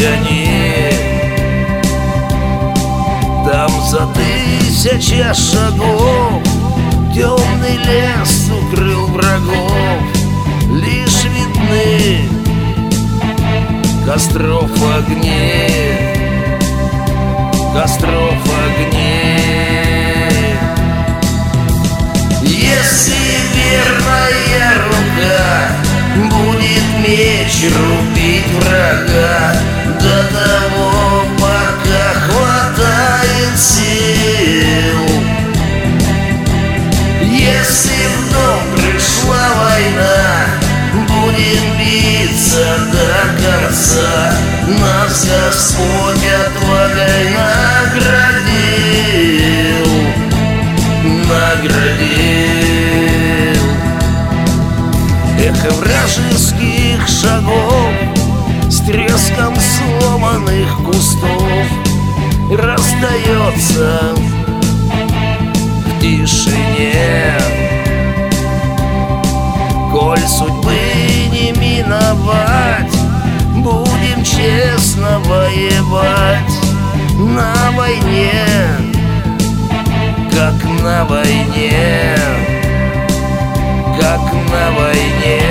гони. Там за 1000 шагов темный лес укрыл врагов. Лишь видны костров огни, костров огни. Если верная рука будет меч рубить врага, до того, пока хватает сил. Если в дом пришла война, будем биться до конца. Нас Господь отвагой наградил. Эхо вражеских шагов с треском сломанных кустов раздается в тишине. Коль судьбы не миновать, будем честно воевать на войне, как на войне, как на войне.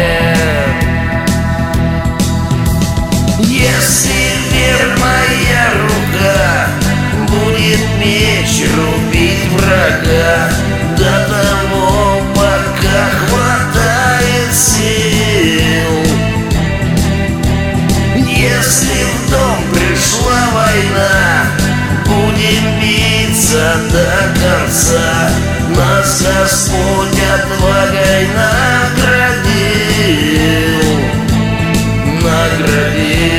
Если верная рука будет меч рубить врага, до того, пока хватает сил. Если в дом пришла война, будем биться до конца. Нас Господь отвагой наградил.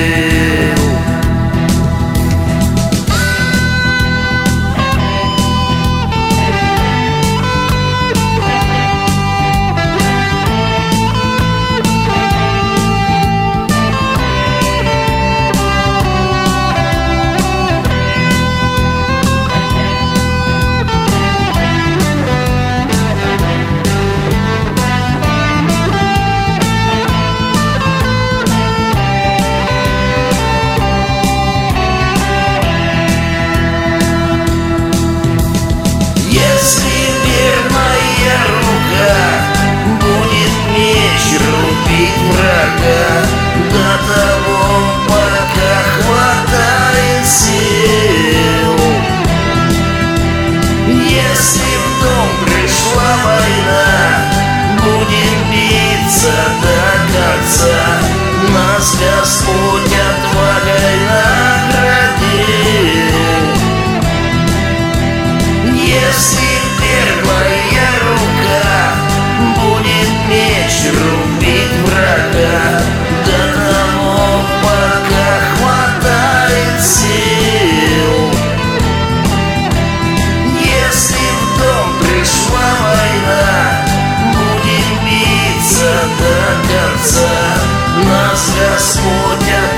До того, пока хватает сил. Если в дом пришла война, будем биться до конца. Нас Господь отвагой наградил. Если верная рука будет меч рубить врага, до того, пока хватает сил. Если в дом пришла война, будем биться до конца. Нас Господь